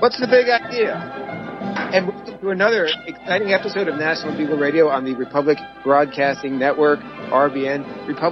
What's the big idea? And welcome to another exciting episode of National Bugle Radio on the Republic Broadcasting Network, RBN,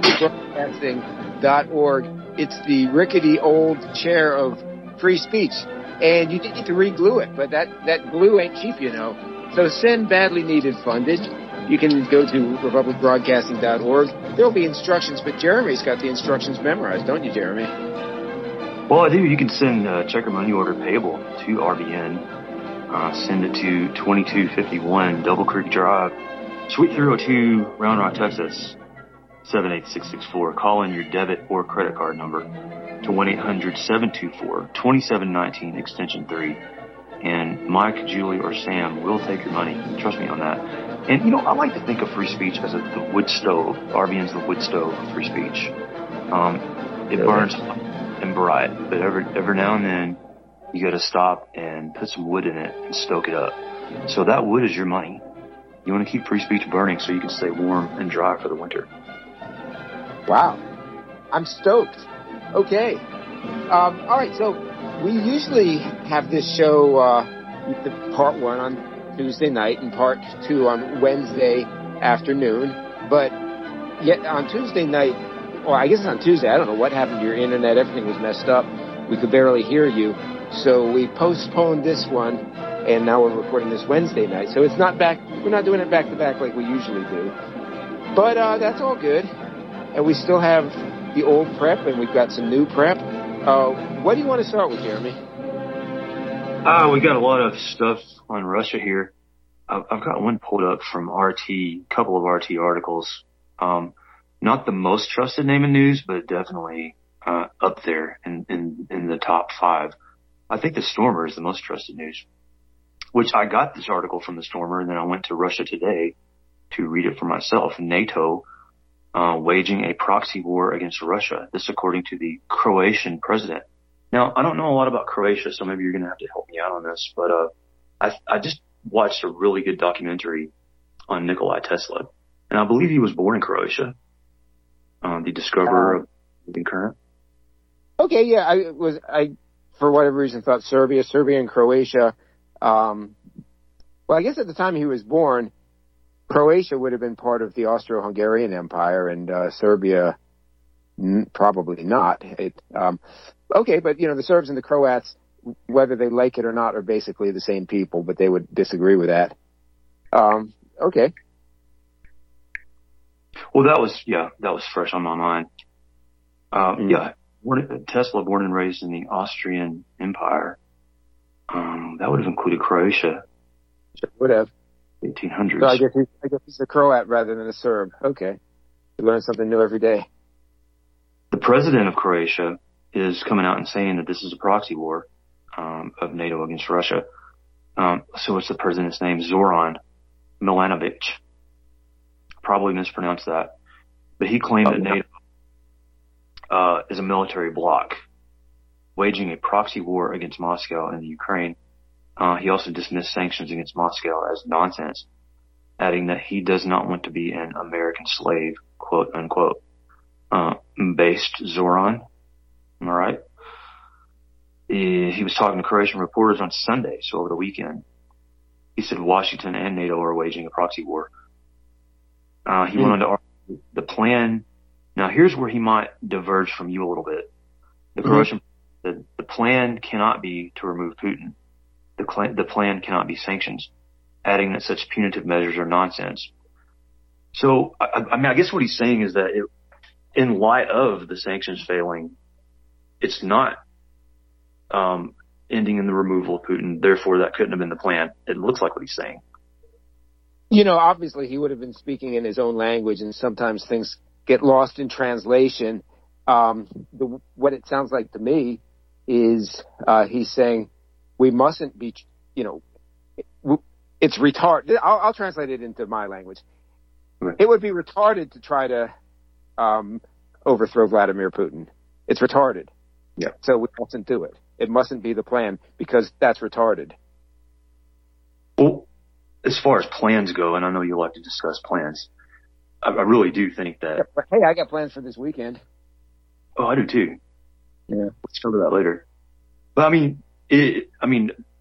republicbroadcasting.org. It's the rickety old chair of free speech. And you need to re-glue it, but that glue ain't cheap, you know. So send badly needed fundage. You can go to republicbroadcasting.org. There'll be instructions, but Jeremy's got the instructions memorized, don't you, Jeremy? Well, I do. You can send check or money order payable to RBN. Send it to 2251 Double Creek Drive, Suite 302, Round Rock, Texas, 78664. Call in your debit or credit card number to 1-800-724-2719, extension 3. And Mike, Julie, or Sam will take your money. Trust me on that. And, you know, I like to think of free speech as the wood stove. RBN's the wood stove of free speech. It burns and bright, but every now and then you got to stop and put some wood in it and stoke it up. So that wood is your money. You want to keep free speech burning so you can stay warm and dry for the winter. Wow. I'm stoked. Okay. All right. So we usually have this show, part one on Tuesday night and part two on Wednesday afternoon. But yet on Tuesday night, or I guess it's on Tuesday, I don't know what happened to your internet. Everything was messed up. We could barely hear you. So we postponed this one, and now we're recording this Wednesday night. So it's not back. We're not doing it back to back like we usually do. But that's all good. And we still have the old prep, and we've got some new prep. What do you want to start with, Jeremy? We got a lot of stuff on Russia here. I've got one pulled up from RT, a couple of RT articles. Not the most trusted name in news, but definitely up there in the top 5. I think the Stormer is the most trusted news, which I got this article from the Stormer, and then I went to Russia Today to read it for myself. NATO waging a proxy war against Russia. This according to the Croatian president. Now, I don't know a lot about Croatia, so maybe you're going to have to help me out on this, but I just watched a really good documentary on Nikola Tesla, and I believe he was born in Croatia, the discoverer of moving current. Okay, yeah, I for whatever reason thought Serbia and Croatia. Well, I guess at the time he was born, Croatia would have been part of the Austro-Hungarian Empire, and Serbia probably not. Okay, but you know, the Serbs and the Croats, whether they like it or not, are basically the same people, but they would disagree with that. Okay. Well, that was fresh on my mind. Yeah, Tesla, born and raised in the Austrian Empire. That would have included Croatia. Sure would have. 1800s. So I guess he's a Croat rather than a Serb. Okay. You learn something new every day. The president of Croatia is coming out and saying that this is a proxy war of NATO against Russia. So what's the president's name? Zoran Milanovic. Probably mispronounced that. But he claimed that NATO is a military bloc waging a proxy war against Moscow and the Ukraine. He also dismissed sanctions against Moscow as nonsense, adding that he does not want to be an American slave, quote unquote. Based Zoran. Am I right? He was talking to Croatian reporters on Sunday, so over the weekend. He said Washington and NATO are waging a proxy war. He went on to argue the plan. Now, here's where he might diverge from you a little bit. The Croatian said the plan cannot be to remove Putin. The plan cannot be sanctions, adding that such punitive measures are nonsense. So, I mean, I guess what he's saying is that in light of the sanctions failing, it's not ending in the removal of Putin. Therefore, that couldn't have been the plan. It looks like what he's saying. You know, obviously he would have been speaking in his own language, and sometimes things get lost in translation. What it sounds like to me is he's saying we mustn't be, you know, it's retarded. I'll translate it into my language. Right. It would be retarded to try to overthrow Vladimir Putin. It's retarded. Yeah. So we mustn't do it. It mustn't be the plan because that's retarded. Well, as far as plans go, and I know you like to discuss plans, I really do think that. Hey, I got plans for this weekend. Oh, I do too. Yeah. Let's cover that later. But I mean,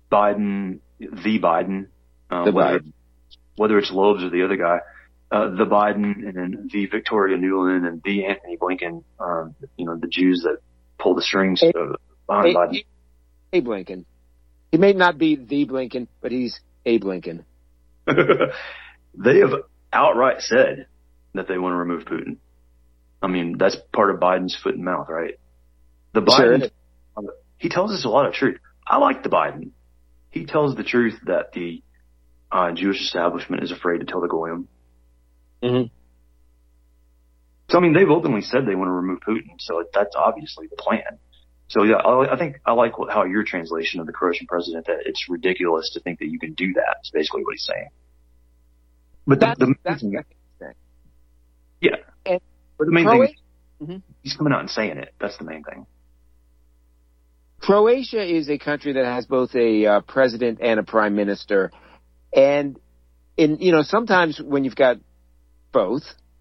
Biden, the Biden, The Biden. whether it's Loebs or the other guy, the Biden, and then the Victoria Nuland and the Anthony Blinken, the Jews that pull the strings behind Biden. Abe Lincoln. He may not be the Blinken, but he's Abe Lincoln. They have outright said that they want to remove Putin. I mean, that's part of Biden's foot and mouth, right? The Biden, he tells us a lot of truth. I like the Biden. He tells the truth that the Jewish establishment is afraid to tell the Goyim. Mm-hmm. So, I mean, they've openly said they want to remove Putin, so that's obviously the plan. So, yeah, I think I like how your translation of the Croatian president, that it's ridiculous to think that you can do that, is basically what he's saying. But that's the main thing. Yeah. And but the main thing is he's coming out and saying it. That's the main thing. Croatia is a country that has both a president and a prime minister. And sometimes when you've got both,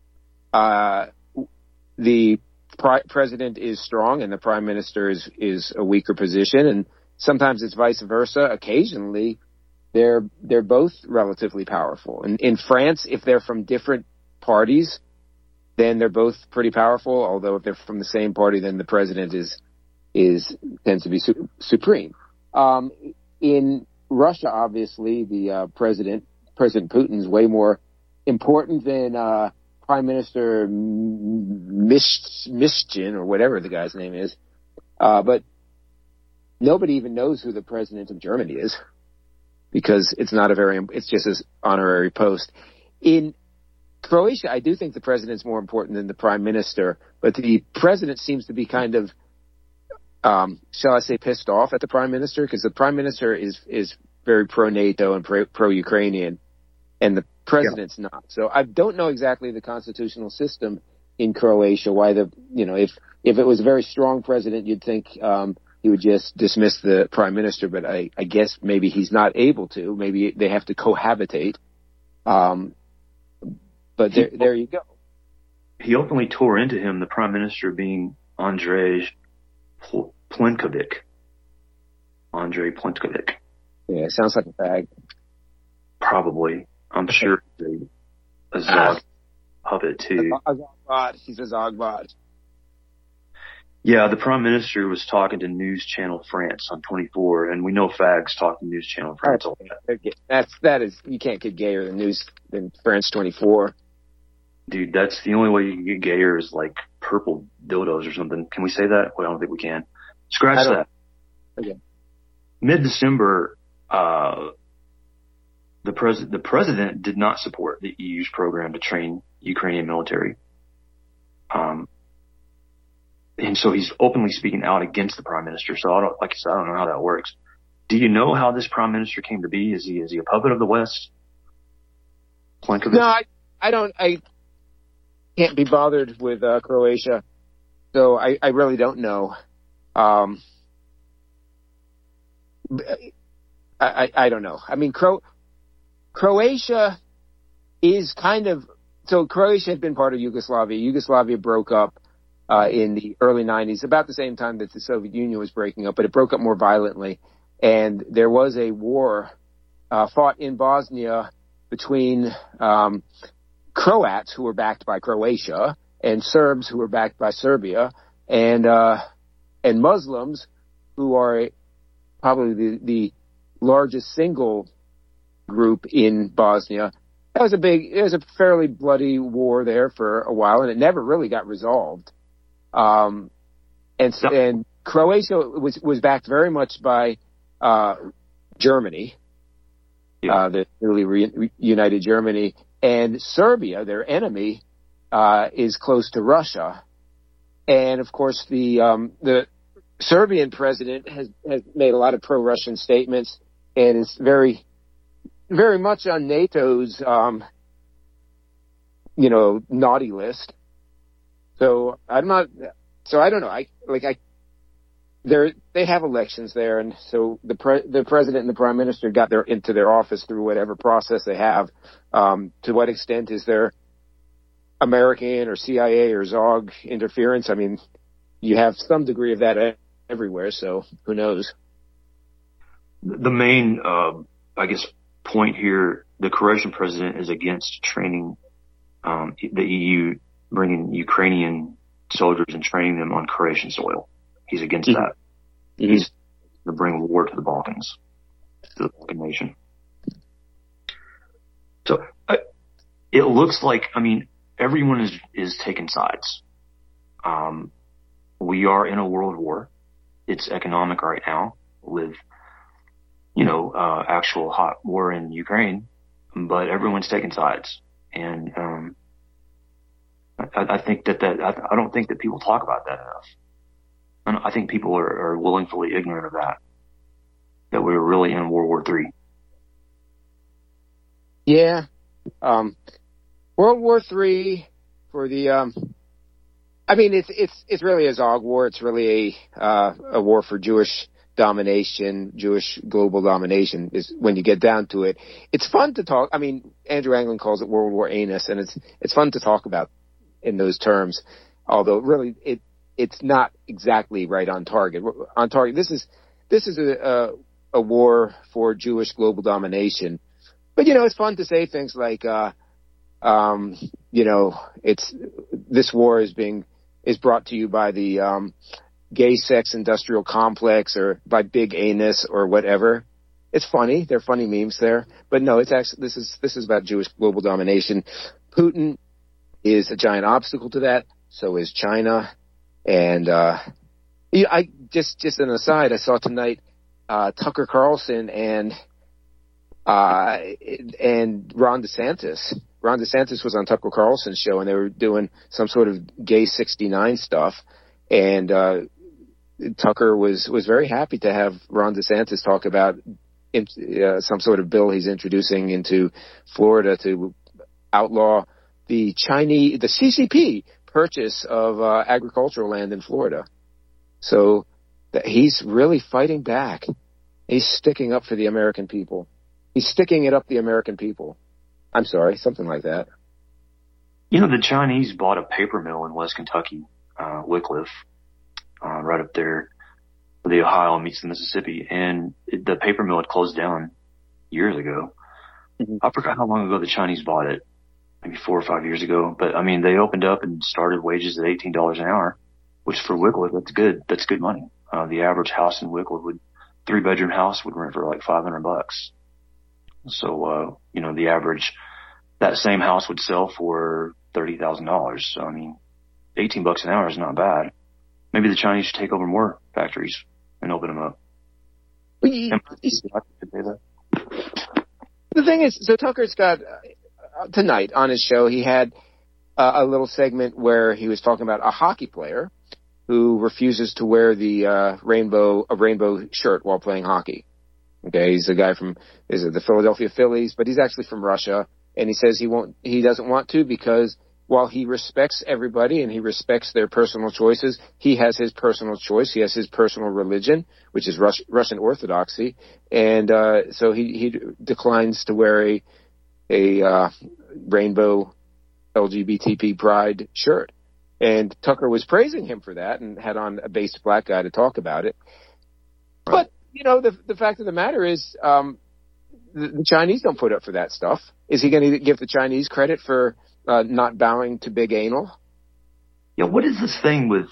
the president is strong and the prime minister is a weaker position, and sometimes it's vice versa. Occasionally, they're both relatively powerful. And in France, if they're from different parties, then they're both pretty powerful. Although if they're from the same party, then the president tends to be supreme. In Russia, obviously, the President Putin is way more important than Prime Minister Mishkin, or whatever the guy's name is. But nobody even knows who the president of Germany is, because it's just his honorary post. In Croatia, I do think the president's more important than the prime minister, but the president seems to be kind of, shall I say, pissed off at the prime minister, because the prime minister is very pro-NATO and pro-Ukrainian, and the president's not. So I don't know exactly the constitutional system in Croatia, why if it was a very strong president, you'd think he would just dismiss the prime minister, but I guess maybe he's not able to. Maybe they have to cohabitate. But there you go. He openly tore into him, the prime minister being Andrej Plenković. Andrej Plenković. Yeah, sounds like a fag. Probably. I'm sure he's a Zog puppet too. He's a Zogbot. Yeah, the prime minister was talking to News Channel France on 24, and we know fags talk to News Channel France all the time. You can't get gayer than France 24. Dude, that's the only way you can get gayer is like purple dildos or something. Can we say that? Well, I don't think we can. Scratch that. Okay. Mid-December, the president did not support the EU's program to train Ukrainian military. And so he's openly speaking out against the prime minister. So I don't know how that works. Do you know how this prime minister came to be? Is he a puppet of the West? Plenković? No, I don't. I can't be bothered with Croatia, so I really don't know. I don't know. I mean, Croatia is kind of, so Croatia had been part of Yugoslavia. Yugoslavia broke up in the early 90s, about the same time that the Soviet Union was breaking up, but it broke up more violently. And there was a war fought in Bosnia between Croats, who were backed by Croatia, and Serbs, who were backed by Serbia, and Muslims, who are probably the largest single group in Bosnia. It was a fairly bloody war there for a while, and it never really got resolved. And Croatia was backed very much by Germany, the newly reunited Germany, and Serbia, their enemy, is close to Russia. And of course, the Serbian president has made a lot of pro-Russian statements, and is very, very much on NATO's, naughty list. So I don't know. They have elections there, and so the president and the prime minister got into their office through whatever process they have. To what extent is there American or CIA or Zog interference? I mean, you have some degree of that everywhere, so who knows? the main, I guess, point here, the Croatian president is against training the EU bringing Ukrainian soldiers and training them on Croatian soil. He's against that. Mm-hmm. He's to bring war to the Balkans, to the Balkan nation. So it looks like, I mean, everyone is taking sides. We are in a world war. It's economic right now with, actual hot war in Ukraine, but everyone's taking sides. And, I think I don't think that people talk about that enough. I think people are willfully ignorant of that we're really in World War III. Yeah. World War III for the, it's really a Zog war. It's really a war for Jewish domination, Jewish global domination is when you get down to it. It's fun to talk. I mean, Andrew Anglin calls it World War Anus, and it's fun to talk about in those terms, although really it's not exactly right on target. On target, this is a war for Jewish global domination. But it's fun to say things like this war is brought to you by the gay sex industrial complex or by Big Anus or whatever. It's funny. There are funny memes there. But no, it's actually this is about Jewish global domination. Putin is a giant obstacle to that. So is China. And I just an aside, I saw tonight Tucker Carlson and Ron DeSantis. Ron DeSantis was on Tucker Carlson's show, and they were doing some sort of gay 69 stuff. And Tucker was very happy to have Ron DeSantis talk about some sort of bill he's introducing into Florida to outlaw the CCP purchase of agricultural land in Florida. So he's really fighting back. He's sticking up for the American people. He's sticking it up the American people. I'm sorry, something like that. The Chinese bought a paper mill in West Kentucky, Wycliffe, right up there where the Ohio meets the Mississippi, and the paper mill had closed down years ago. Mm-hmm. I forgot how long ago the Chinese bought it, maybe 4 or 5 years ago. But I mean, they opened up and started wages at $18 an hour, which for Wycliffe, that's good. That's good money. The average house in Wycliffe 3-bedroom house would rent for like $500. So, the average, that same house would sell for $30,000. So, I mean, $18 an hour is not bad. Maybe the Chinese should take over more factories and open them up. The thing is, so Tucker's got, tonight on his show, he had a little segment where he was talking about a hockey player who refuses to wear the rainbow shirt while playing hockey. Okay, he's a guy from the Philadelphia Phillies, but he's actually from Russia, and he says he doesn't want to because while he respects everybody and he respects their personal choices, he has his personal choice. He has his personal religion, which is Russian Orthodoxy, and so he declines to wear a rainbow LGBT pride shirt. And Tucker was praising him for that and had on a based black guy to talk about it. Right. But the fact of the matter is, the Chinese don't put up for that stuff. Is he going to give the Chinese credit for not bowing to Big Anal? Yeah, what is this thing with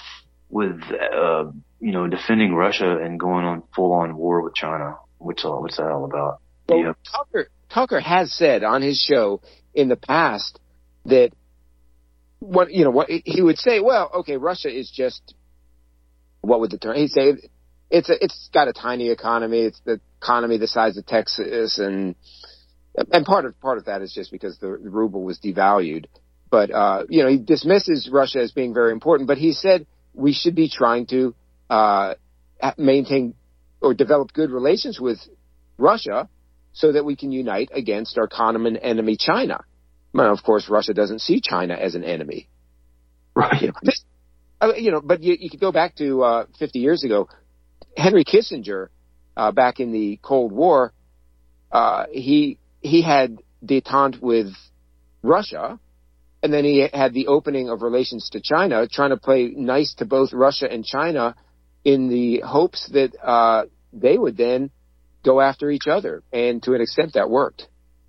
defending Russia and going on full on war with China? What's that all about? Well, yeah. Tucker has said on his show in the past that what he would say. Well, okay, Russia is just, what would the term? He'd say it's got a tiny economy. It's the economy the size of Texas, and part of that is just because the ruble was devalued. But he dismisses Russia as being very important. But he said we should be trying to maintain or develop good relations with Russia so that we can unite against our common enemy, China. Now, of course, Russia doesn't see China as an enemy. Right. But you could go back to 50 years ago. Henry Kissinger, back in the Cold War, he had détente with Russia, and then he had the opening of relations to China, trying to play nice to both Russia and China in the hopes that they would then go after each other. And to an extent that worked.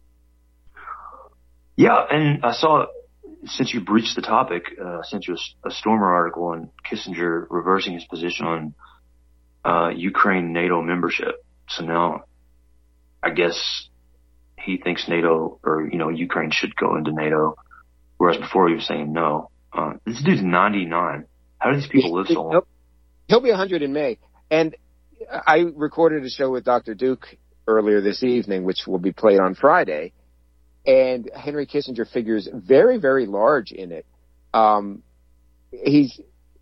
Yeah. And I saw, since you breached the topic, I sent you a Stormer article on Kissinger reversing his position on Ukraine NATO membership. So now I guess he thinks NATO or, Ukraine should go into NATO, whereas before he was saying no. This dude's 99. How do these people live so long? He'll be 100 in May. And I recorded a show with Dr. Duke earlier this evening, which will be played on Friday. And Henry Kissinger figures very, very large in it. He's,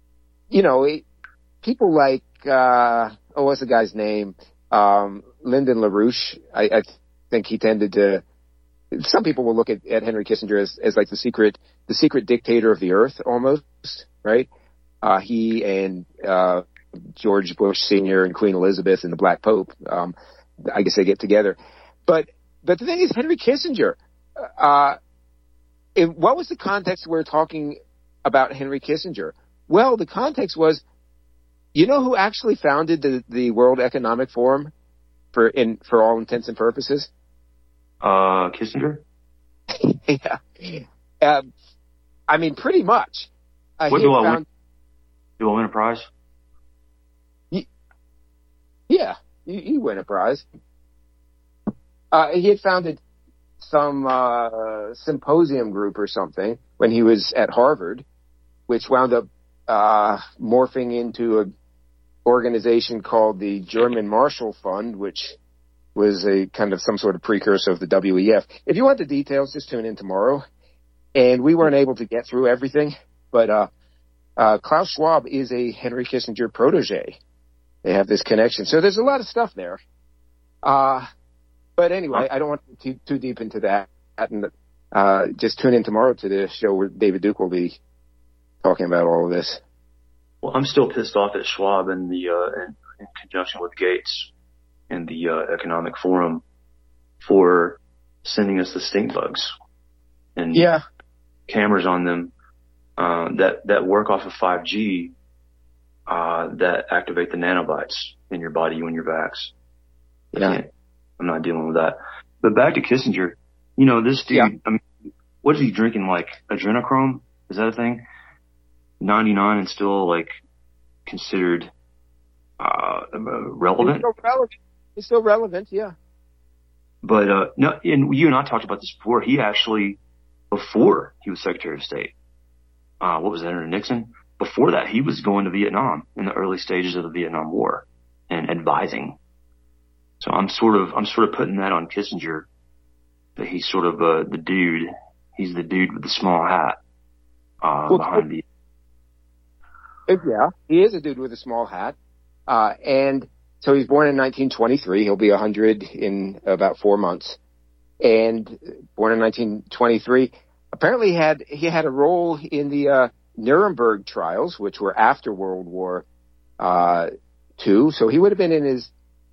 people like, what's the guy's name? Lyndon LaRouche. I think he tended to, some people will look at Henry Kissinger as like the secret dictator of the earth almost, right? He and, George Bush Sr. and Queen Elizabeth and the Black Pope, I guess they get together. But the thing is, Henry Kissinger, what was the context we're talking about Henry Kissinger? Well, the context was, who actually founded the World Economic Forum for all intents and purposes? Kissinger? Yeah. I mean, pretty much. What do I win a prize? Yeah, you win a prize. He had founded some symposium group or something when he was at Harvard, which wound up morphing into an organization called the German Marshall Fund, which was a kind of some sort of precursor of the WEF. If you want the details, just tune in tomorrow. And we weren't able to get through everything, but Klaus Schwab is a Henry Kissinger protege. They have this connection. So there's a lot of stuff there. But anyway, I don't want to too deep into that. And just tune in tomorrow to the show where David Duke will be talking about all of this. Well, I'm still pissed off at Schwab and in conjunction with Gates and the Economic Forum for sending us the stink bugs and cameras on them that work off of 5G that activate the nanobots in your body when you're vaxxed. Yeah. I'm not dealing with that. But back to Kissinger, this dude, I mean, what is he drinking, like adrenochrome? Is that a thing? 99 and still like considered relevant? He's still relevant, yeah. But no, and you and I talked about this before. He actually, before he was Secretary of State, what was that, under Nixon? Before that, he was going to Vietnam in the early stages of the Vietnam War and advising. So I'm sort of putting that on Kissinger, that he's sort of the dude. He's the dude with the small hat behind the. Yeah, he is a dude with a small hat, and so he's born in 1923. He'll be 100 in about 4 months, and born in 1923. Apparently, he had a role in the Nuremberg trials, which were after World War II. So he would have been in his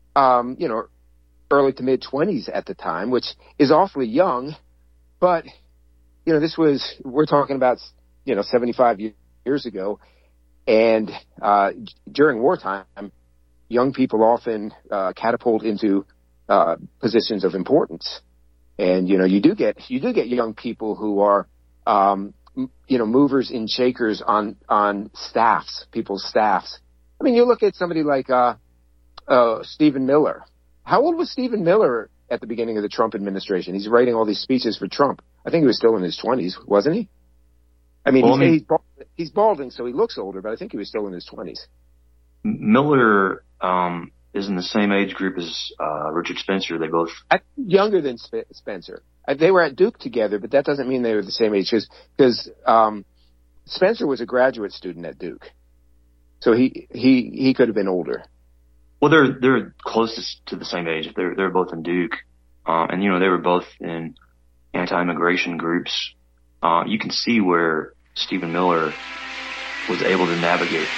early to mid 20s at the time, which is awfully young. But, we're talking about, 75 years ago. And during wartime, young people often catapult into positions of importance. And, you do get young people who are, movers and shakers on staffs, people's staffs. I mean, you look at somebody like Stephen Miller. How old was Stephen Miller at the beginning of the Trump administration? He's writing all these speeches for Trump. I think he was still in his 20s, wasn't he? I mean, he's balding, so he looks older, but I think he was still in his 20s. Miller is in the same age group as Richard Spencer. They both younger than Spencer. They were at Duke together, but that doesn't mean they were the same age, because Spencer was a graduate student at Duke, so he could have been older. Well, they're closest to the same age. They're both in Duke, and they were both in anti-immigration groups. You can see where Stephen Miller was able to navigate.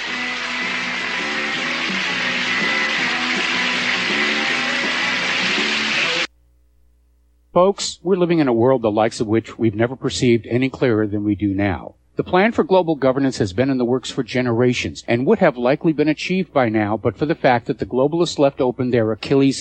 Folks, we're living in a world the likes of which we've never perceived any clearer than we do now. The plan for global governance has been in the works for generations and would have likely been achieved by now but for the fact that the globalists left open their Achilles heel,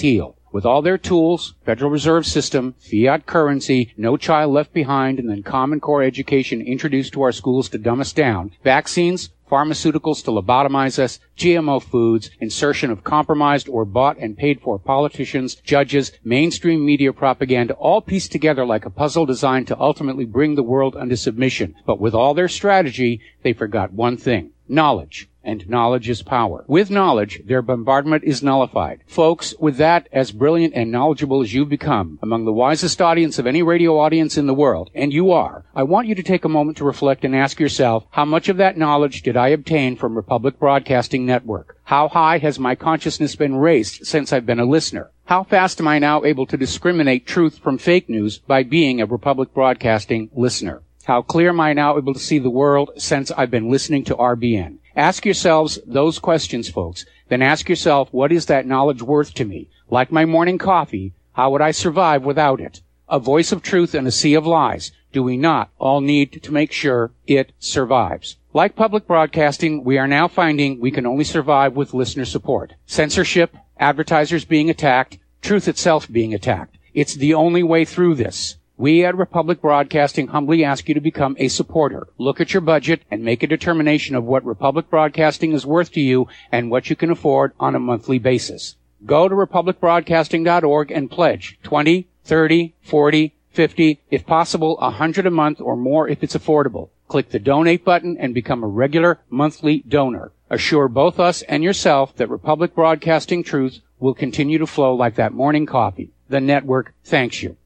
With all their tools, Federal Reserve System, fiat currency, no child left behind, and then Common Core education introduced to our schools to dumb us down, vaccines, pharmaceuticals to lobotomize us, GMO foods, insertion of compromised or bought and paid for politicians, judges, mainstream media propaganda, all pieced together like a puzzle designed to ultimately bring the world under submission. But with all their strategy, they forgot one thing: knowledge. And knowledge is power. With knowledge, their bombardment is nullified. Folks, with that, as brilliant and knowledgeable as you've become, among the wisest audience of any radio audience in the world, and you are, I want you to take a moment to reflect and ask yourself, how much of that knowledge did I obtain from Republic Broadcasting Network? How high has my consciousness been raised since I've been a listener? How fast am I now able to discriminate truth from fake news by being a Republic Broadcasting listener? How clear am I now able to see the world since I've been listening to RBN? Ask yourselves those questions, folks. Then ask yourself, what is that knowledge worth to me? Like my morning coffee, how would I survive without it? A voice of truth in a sea of lies. Do we not all need to make sure it survives? Like public broadcasting, we are now finding we can only survive with listener support. Censorship, advertisers being attacked, truth itself being attacked. It's the only way through this. We at Republic Broadcasting humbly ask you to become a supporter. Look at your budget and make a determination of what Republic Broadcasting is worth to you and what you can afford on a monthly basis. Go to republicbroadcasting.org and pledge $20, $30, $40, $50, if possible, $100 a month or more if it's affordable. Click the donate button and become a regular monthly donor. Assure both us and yourself that Republic Broadcasting truth will continue to flow like that morning coffee. The network thanks you.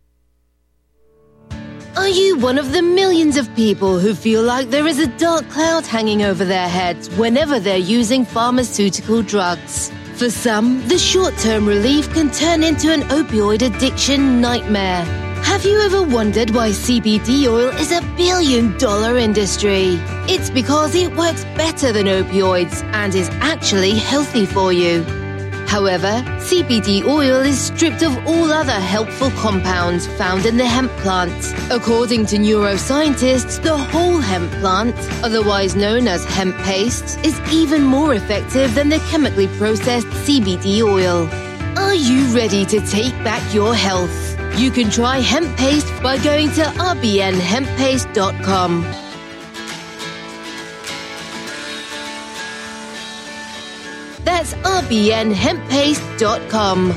Are you one of the millions of people who feel like there is a dark cloud hanging over their heads whenever they're using pharmaceutical drugs? For some, the short-term relief can turn into an opioid addiction nightmare. Have you ever wondered why CBD oil is $1 billion industry? It's because it works better than opioids and is actually healthy for you. However, CBD oil is stripped of all other helpful compounds found in the hemp plant. According to neuroscientists, the whole hemp plant, otherwise known as hemp paste, is even more effective than the chemically processed CBD oil. Are you ready to take back your health? You can try hemp paste by going to rbnhemppaste.com. That's rbnhemppaste.com.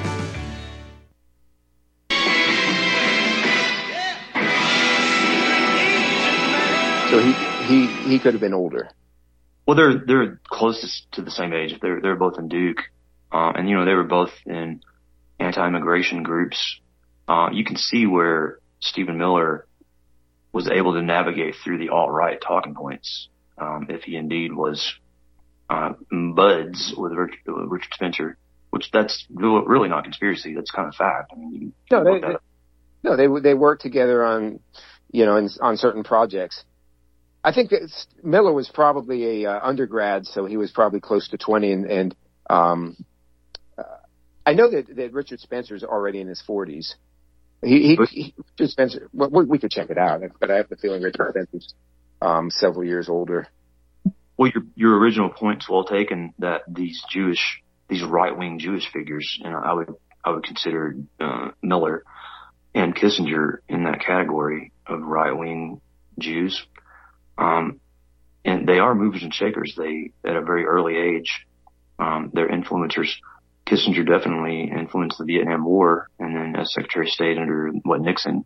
So he could have been older. Well, they're closest to the same age. They're both in Duke, and they were both in anti-immigration groups. You can see where Stephen Miller was able to navigate through the alt-right talking points, if he indeed was buds with Richard Spencer, which that's really not conspiracy. That's kind of fact. I mean, they worked together on, on certain projects. I think that Miller was probably a undergrad, so he was probably close to 20, and I know that Richard Spencer's already in his 40s. Richard Spencer. Well, we could check it out, but I have the feeling Richard Spencer's several years older. Well, your original point's well taken, that these right-wing Jewish figures, I would consider Miller and Kissinger in that category of right-wing Jews. And they are movers and shakers. They, at a very early age, they're influencers. Kissinger definitely influenced the Vietnam War, and then as Secretary of State under Nixon.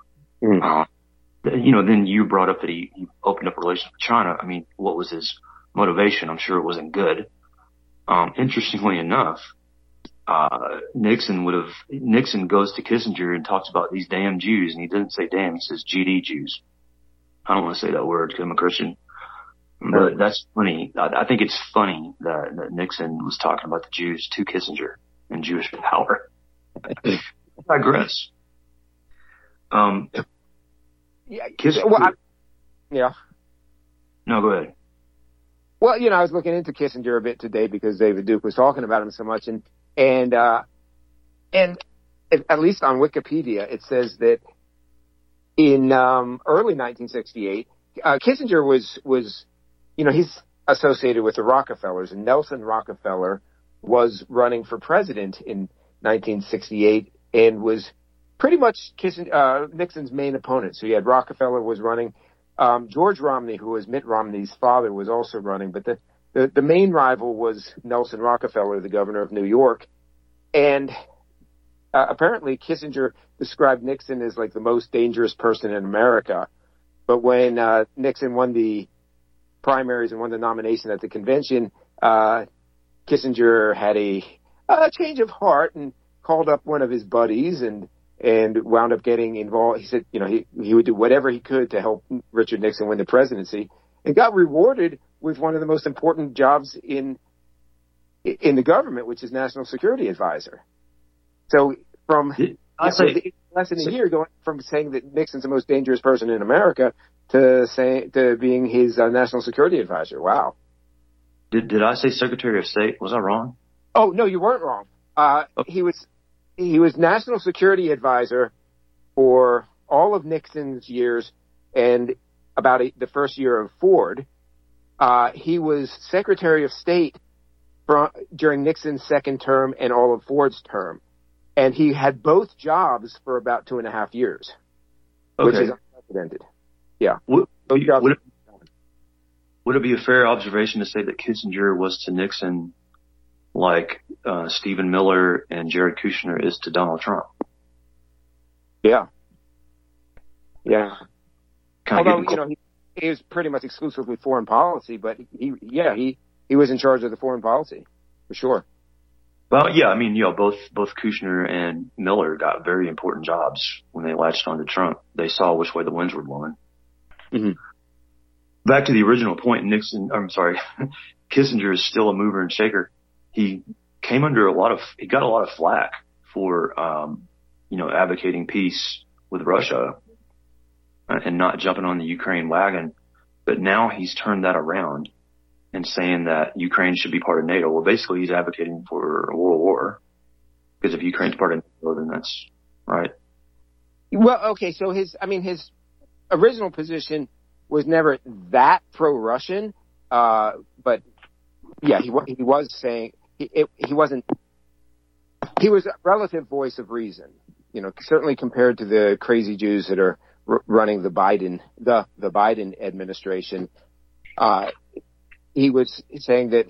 Then you brought up that he opened up relations with China. I mean, what was his motivation? I'm sure it wasn't good. Interestingly enough, Nixon goes to Kissinger and talks about these damn Jews, and he doesn't say damn, he says GD Jews. I don't want to say that word because I'm a Christian, but that's funny. I think it's funny that Nixon was talking about the Jews to Kissinger and Jewish power. I digress. Yeah. No, go ahead. Well, I was looking into Kissinger a bit today because David Duke was talking about him so much, and at least on Wikipedia it says that in early 1968, Kissinger was he's associated with the Rockefellers, and Nelson Rockefeller was running for president in 1968, and was pretty much Nixon's main opponent. So you had Rockefeller was running. George Romney, who was Mitt Romney's father, was also running. But the main rival was Nelson Rockefeller, the governor of New York. And apparently Kissinger described Nixon as like the most dangerous person in America. But when Nixon won the primaries and won the nomination at the convention, Kissinger had a change of heart and called up one of his buddies and wound up getting involved. He said, he would do whatever he could to help Richard Nixon win the presidency, and got rewarded with one of the most important jobs in the government, which is National Security Advisor. So from less than a year, going from saying that Nixon's the most dangerous person in America to being his National Security Advisor. Wow. Did I say Secretary of State? Was I wrong? Oh, no, you weren't wrong. He was National Security Advisor for all of Nixon's years and about the first year of Ford. He was Secretary of State during Nixon's second term and all of Ford's term. And he had both jobs for about 2.5 years, which is unprecedented. Yeah. Would it be a fair observation to say that Kissinger was to Nixon like Stephen Miller and Jared Kushner is to Donald Trump? Yeah. Yeah. Although, he was pretty much exclusively foreign policy, but he was in charge of the foreign policy, for sure. Well, yeah, I mean, both Kushner and Miller got very important jobs when they latched onto Trump. They saw which way the winds were blowing. Mm-hmm. Back to the original point, Kissinger is still a mover and shaker. He came under he got a lot of flack for, advocating peace with Russia and not jumping on the Ukraine wagon. But now he's turned that around and saying that Ukraine should be part of NATO. Well, basically he's advocating for a world war, because if Ukraine's part of NATO, then that's right. Well, okay. So his original position was never that pro-Russian. But yeah, he was saying he was a relative voice of reason, certainly compared to the crazy Jews that are running the Biden administration. He was saying that,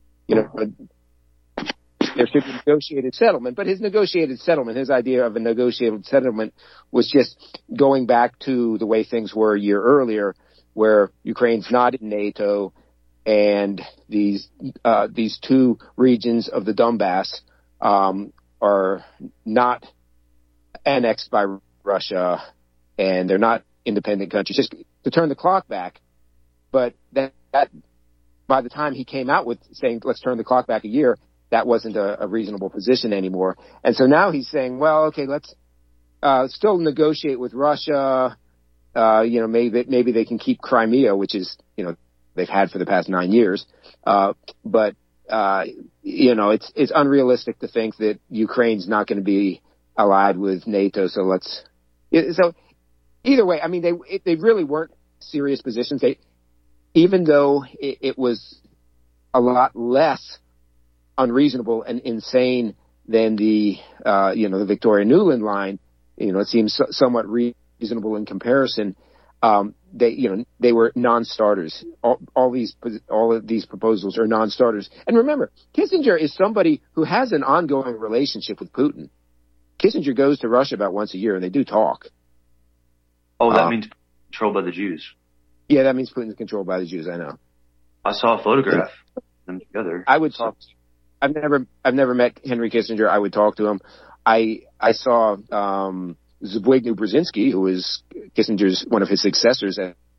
there should be negotiated settlement, but his idea of a negotiated settlement was just going back to the way things were a year earlier, where Ukraine's not in NATO and these two regions of the Donbass, are not annexed by Russia and they're not independent countries, just to turn the clock back. But that by the time he came out with saying, let's turn the clock back a year, that wasn't a reasonable position anymore. And so now he's saying, well, okay, let's still negotiate with Russia. Maybe they can keep Crimea, which is, they've had for the past 9 years. But it's unrealistic to think that Ukraine's not going to be allied with NATO. So either way, I mean, they really weren't serious positions. Even though it was a lot less unreasonable and insane than the Victoria Nuland line, it seems somewhat reasonable in comparison. They were non-starters. All of these proposals are non-starters. And remember, Kissinger is somebody who has an ongoing relationship with Putin. Kissinger goes to Russia about once a year, and they do talk. Oh, that means controlled by the Jews. Yeah, that means Putin's controlled by the Jews. I know. I saw a photograph of them together. I would talk. I've never met Henry Kissinger. I would talk to him. I saw Zbigniew Brzezinski, who is Kissinger's one of his successors.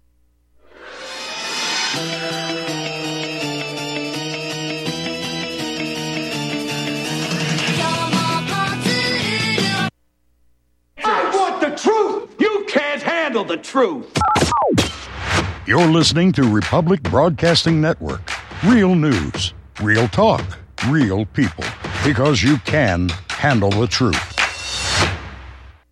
I want the truth. You can't handle the truth. You're listening to Republic Broadcasting Network. Real news, real talk, real people. Because you can handle the truth.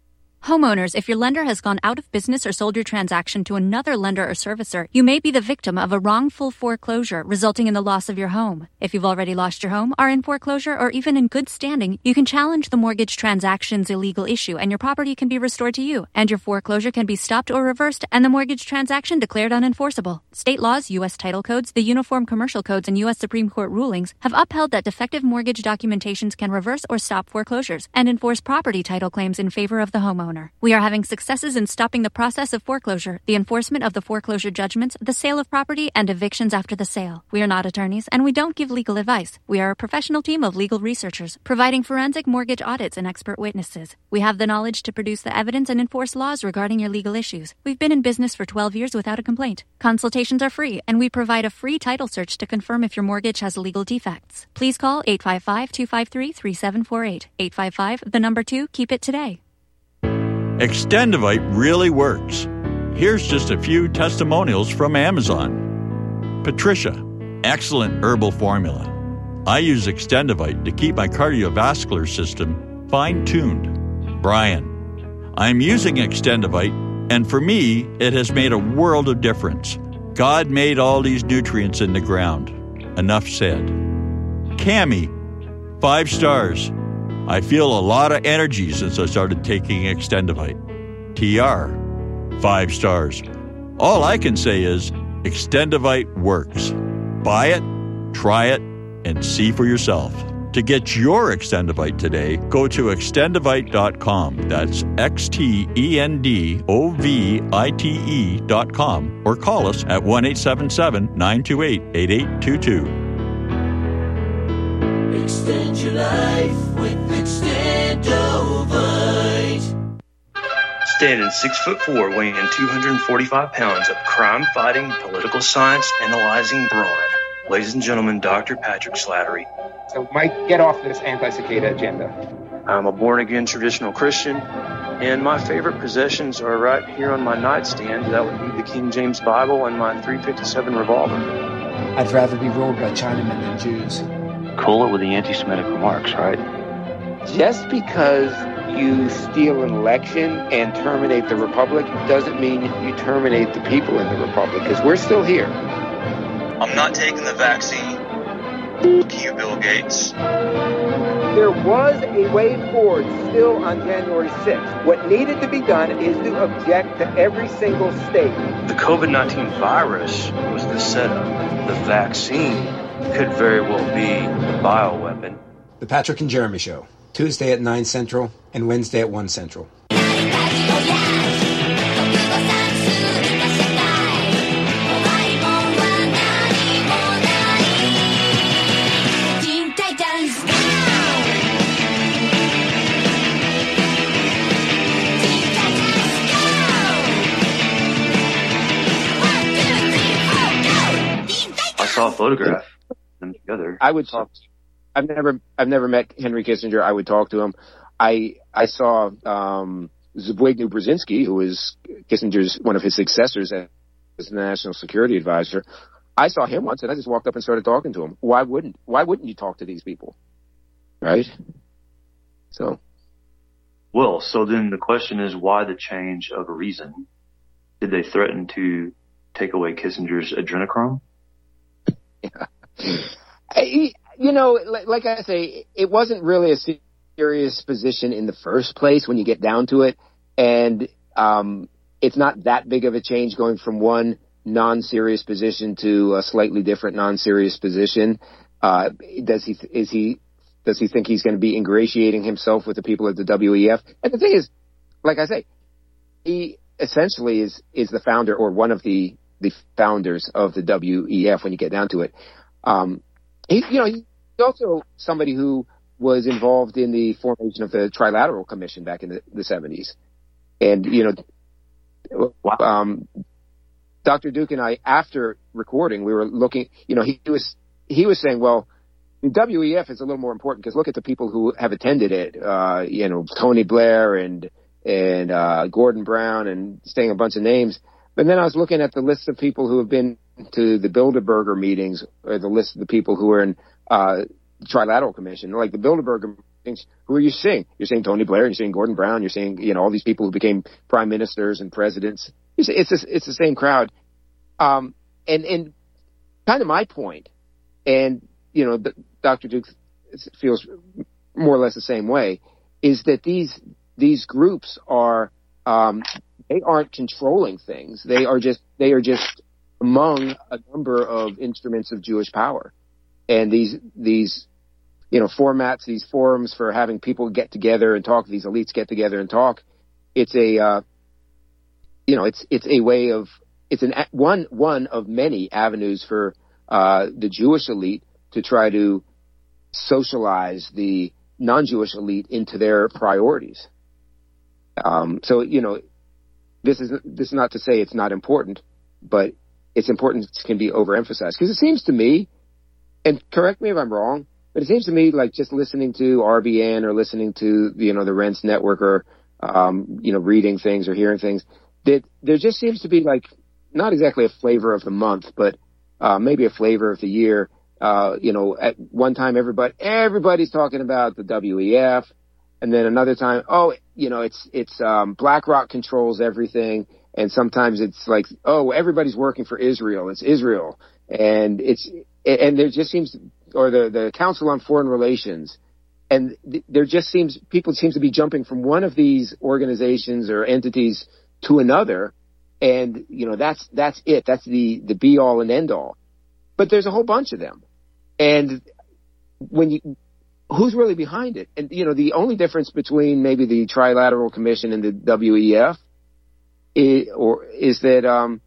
Homeowners, if your lender has gone out of business or sold your transaction to another lender or servicer, you may be the victim of a wrongful foreclosure, resulting in the loss of your home. If you've already lost your home, are in foreclosure, or even in good standing, you can challenge the mortgage transaction's illegal issue, and your property can be restored to you, and your foreclosure can be stopped or reversed, and the mortgage transaction declared unenforceable. State laws, U.S. title codes, the Uniform Commercial Codes, and U.S. Supreme Court rulings have upheld that defective mortgage documentations can reverse or stop foreclosures and enforce property title claims in favor of the homeowner. We are having successes in stopping the process of foreclosure, the enforcement of the foreclosure judgments, the sale of property, and evictions after the sale. We are not attorneys, and we don't give legal advice. We are a professional team of legal researchers, providing forensic mortgage audits and expert witnesses. We have the knowledge to produce the evidence and enforce laws regarding your legal issues. We've been in business for 12 years without a complaint. Consultations are free, and we provide a free title search to confirm if your mortgage has legal defects. Please call 855-253-3748. 855, keep it today. Extendivite really works. Here's just a few testimonials from Amazon. Patricia, excellent herbal formula. I use Extendivite to keep my cardiovascular system fine-tuned. Brian, I'm using Extendivite, and for me, it has made a world of difference. God made all these nutrients in the ground. Enough said. Cammie, 5 stars. I feel a lot of energy since I started taking Extendivite. TR, 5 stars. All I can say is Extendivite works. Buy it, try it, and see for yourself. To get your Extendivite today, go to extendivite.com. That's XTENDOVITE.com, or call us at 1-877-928-8822. Extend your life with Extendovite. Standing 6'4", weighing 245 pounds of crime-fighting, political science analyzing brawn. Ladies and gentlemen, Dr. Patrick Slattery. So, Mike, get off this anti-cicada agenda. I'm a born-again traditional Christian, and my favorite possessions are right here on my nightstand. That would be the King James Bible and my .357 revolver. I'd rather be ruled by Chinamen than Jews. Cool it with the anti-Semitic remarks, right? Just because you steal an election and terminate the republic doesn't mean you terminate the people in the republic, because we're still here. I'm not taking the vaccine. Fuck you, Bill Gates. There was a way forward still on January 6th. What needed to be done is to object to every single state. The COVID-19 virus was the setup. The vaccine could very well be the bioweapon. The Patrick and Jeremy Show, Tuesday at 9 Central and Wednesday at 1 Central. I saw a photograph of them together. I would talk. I've never met Henry Kissinger. I would talk to him. I saw Zbigniew Brzezinski, who is Kissinger's one of his successors as the National Security Advisor. I saw him once, and I just walked up and started talking to him. Why wouldn't you talk to these people, right? So then the question is, why the change of a reason? Did they threaten to take away Kissinger's adrenochrome? Yeah. Like I say, it wasn't really a serious position in the first place when you get down to it. And it's not that big of a change going from one non-serious position to a slightly different non-serious position. Does he think he's going to be ingratiating himself with the people at the WEF? And the thing is, like I say, he essentially is the founder, or one of the founders of the WEF when you get down to it. He's also somebody who was involved in the formation of the Trilateral Commission back in the 70s. And, Dr. Duke and I, after recording, we were looking, he was saying, well, the WEF is a little more important because look at the people who have attended it, Tony Blair and Gordon Brown, and saying a bunch of names. But then I was looking at the list of people who have been to the Bilderberger meetings, or the list of the people who were in Trilateral Commission. Like the Bilderberger who are you seeing? You're seeing Tony Blair, you're seeing Gordon Brown, you're seeing, all these people who became prime ministers and presidents. It's the same crowd. And kind of my point, and, Dr. Duke feels more or less the same way, is that these groups are, they aren't controlling things. They are just among a number of instruments of Jewish power. And these formats, these forums for having people get together and talk, these elites get together and talk. It's a, it's a way of, it's one of many avenues for, the Jewish elite to try to socialize the non-Jewish elite into their priorities. So, this is not to say it's not important, but its importance can be overemphasized. Because it seems to me, and correct me if I'm wrong, but it seems to me like just listening to RBN or listening to, the Rense Network or, reading things or hearing things, that there just seems to be like, not exactly a flavor of the month, but maybe a flavor of the year. At one time everybody's talking about the WEF, and then another time, it's BlackRock controls everything, and sometimes it's like, everybody's working for Israel. It's Israel, and there just seems, or the Council on Foreign Relations, and there just people seem to be jumping from one of these organizations or entities to another. And, that's it. That's the be all and end all. But there's a whole bunch of them. And who's really behind it? And, the only difference between maybe the Trilateral Commission and the WEF is that,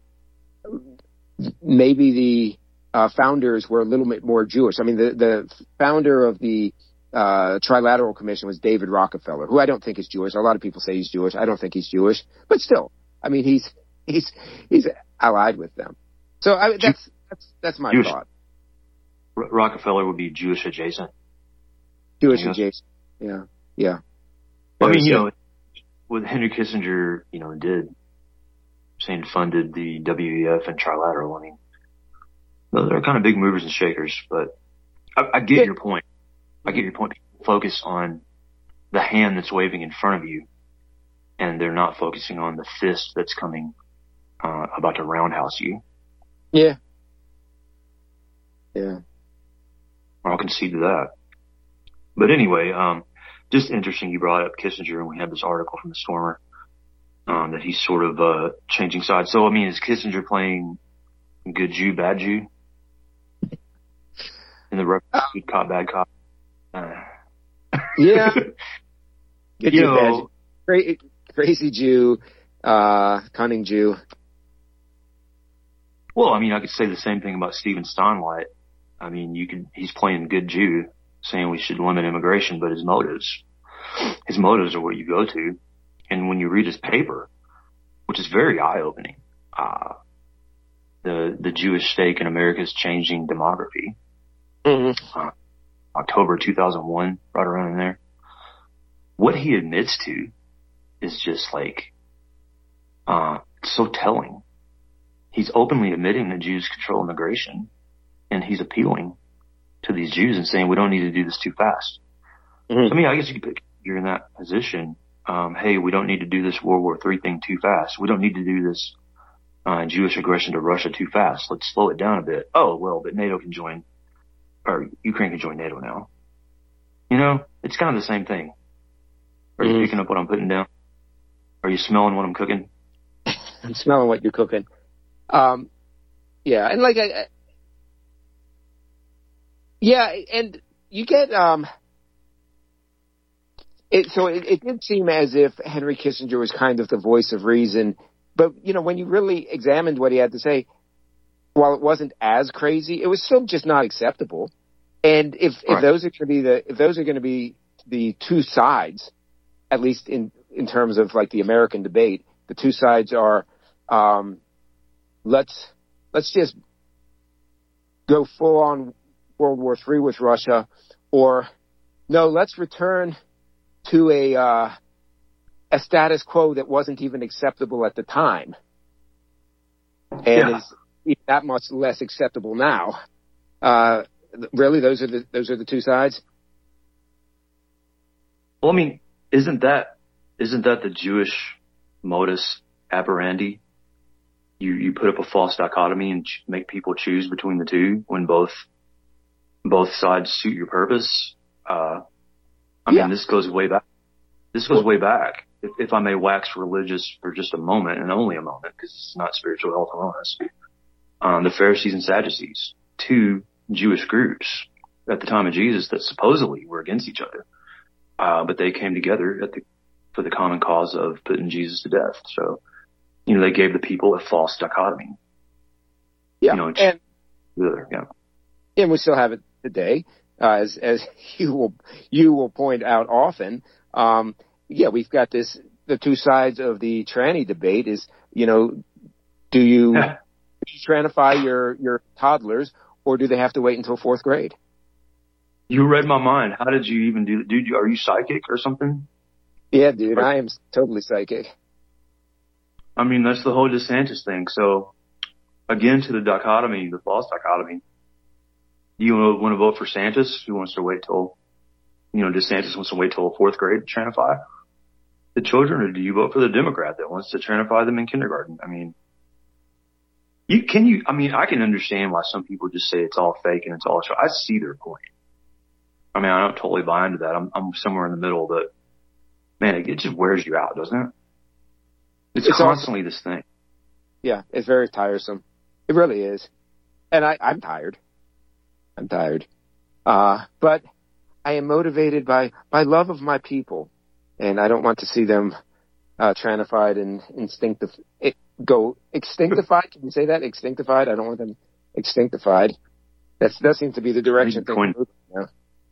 maybe the founders were a little bit more Jewish. I mean, the founder of the Trilateral Commission was David Rockefeller, who I don't think is Jewish. A lot of people say he's Jewish. I don't think he's Jewish. But still, I mean, he's allied with them. So that's my Jewish, thought. Rockefeller would be Jewish adjacent. Jewish adjacent. Yeah. I mean, what Henry Kissinger, did, saying funded the WEF and Trilateral. I mean, they're kind of big movers and shakers, but I get your point. I get your point. People focus on the hand that's waving in front of you, and they're not focusing on the fist that's coming, about to roundhouse you. Yeah. I'll concede to that. But anyway, just interesting you brought up Kissinger, and we had this article from the Stormer, that he's sort of, changing sides. So, I mean, is Kissinger playing good Jew, bad Jew? In the good cop, bad cop? Yeah. Good Jew, bad Jew. Crazy Jew, cunning Jew. Well, I mean, I could say the same thing about Stephen Steinweit. I mean, he's playing good Jew, saying we should limit immigration, but his motives are what you go to. And when you read his paper, which is very eye-opening, the Jewish stake in America's changing demography, October 2001, right around in there, what he admits to is just like, so telling. He's openly admitting that Jews control immigration, and he's appealing to these Jews and saying, we don't need to do this too fast. I mean, I guess you could you're in that position. Hey, we don't need to do this World War III thing too fast. We don't need to do this, Jewish aggression to Russia too fast. Let's slow it down a bit. Oh, well, but NATO can join, or Ukraine can join NATO now. It's kind of the same thing. Are you picking up what I'm putting down? Are you smelling what I'm cooking? I'm smelling what you're cooking. Yeah, and like, and you get, it did seem as if Henry Kissinger was kind of the voice of reason, but, when you really examined what he had to say, while it wasn't as crazy, it was still just not acceptable. And if those are going to be the two sides, at least in terms of like the American debate, the two sides are, let's just go full on World War III with Russia, or no, let's return to a status quo that wasn't even acceptable at the time, and is that much less acceptable now. Really, those are the two sides. Well, I mean, isn't that the Jewish modus operandi? You put up a false dichotomy and make people choose between the two when both sides suit your purpose. I mean, this goes way back. If I may wax religious for just a moment, and only a moment, because it's not spiritual health and wellness, the Pharisees and Sadducees, two Jewish groups at the time of Jesus that supposedly were against each other, but they came together for the common cause of putting Jesus to death. So, they gave the people a false dichotomy. Yeah, and we still have it today, as you will point out often. We've got the two sides of the tranny debate is, do you tranify your toddlers, or do they have to wait until fourth grade? You read my mind. How did you even do that? Dude, are you psychic or something? Yeah, dude, I am totally psychic. I mean, that's the whole DeSantis thing. So, again, to the dichotomy, the false dichotomy, do you want to vote for Santis, who wants to wait till, DeSantis wants to wait till fourth grade to tranify the children, or do you vote for the Democrat that wants to tranify them in kindergarten? I mean, I can understand why some people just say it's all fake and it's all show. I see their point. I mean, I don't totally buy into that. I'm somewhere in the middle, but man, it just wears you out, doesn't it? It's constantly this thing. Yeah, it's very tiresome. It really is. And I'm tired. But I am motivated by love of my people. And I don't want to see them tranified and extinctified. Can you say that? Extinctified? I don't want them extinctified. That seems to be the direction things are moving now.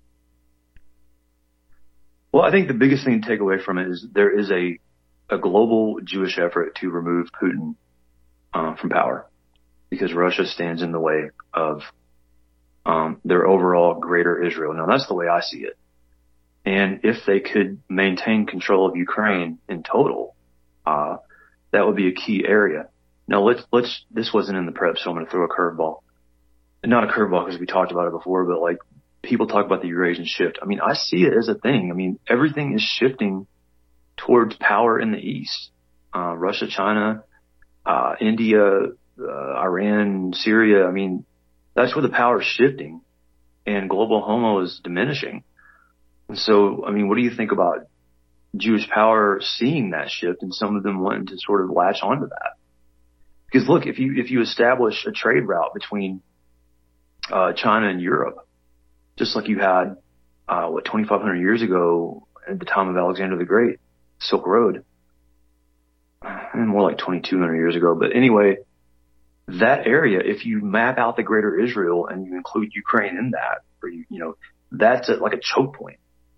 Well, I think the biggest thing to take away from it is there is a global Jewish effort to remove Putin from power, because Russia stands in the way of their overall greater Israel. Now, that's the way I see it. And if they could maintain control of Ukraine in total, that would be a key area. Now, this wasn't in the prep, so I'm going to throw a curveball. Not a curveball because we talked about it before, but like people talk about the Eurasian shift. I mean, I see it as a thing. I mean, everything is shifting towards power in the East. Russia, China, India, Iran, Syria. I mean, that's where the power is shifting, and global homo is diminishing. And so, I mean, what do you think about Jewish power seeing that shift and some of them wanting to sort of latch onto that? Because look, if you establish a trade route between China and Europe, just like you had 2,500 years ago at the time of Alexander the Great, Silk Road, and more like 2,200 years ago. But anyway, that area, if you map out the greater Israel and you include Ukraine in that, or that's like a choke point,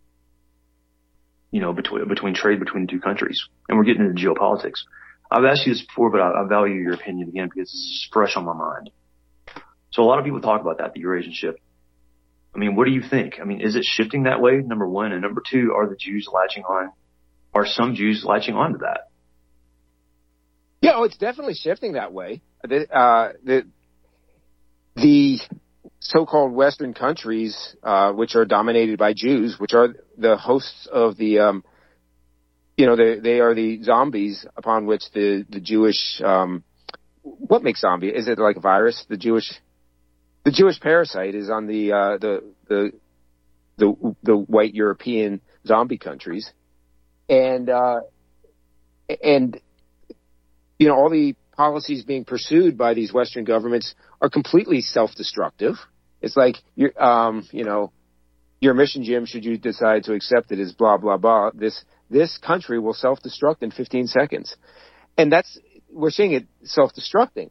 between trade between the two countries. And we're getting into geopolitics. I've asked you this before, but I value your opinion again because this is fresh on my mind. So a lot of people talk about that, the Eurasian shift. I mean, what do you think? I mean, is it shifting that way? Number one. And number two, are some Jews latching on to that? Yeah, it's definitely shifting that way. The so-called Western countries, which are dominated by Jews, which are the hosts of the, they are the zombies upon which the Jewish, what makes zombie? Is it like a virus? The Jewish parasite is on the white European zombie countries, and all the policies being pursued by these Western governments are completely self-destructive. It's like your mission, Jim, should you decide to accept it, is blah blah blah. This country will self-destruct in 15 seconds, and we're seeing it self-destructing.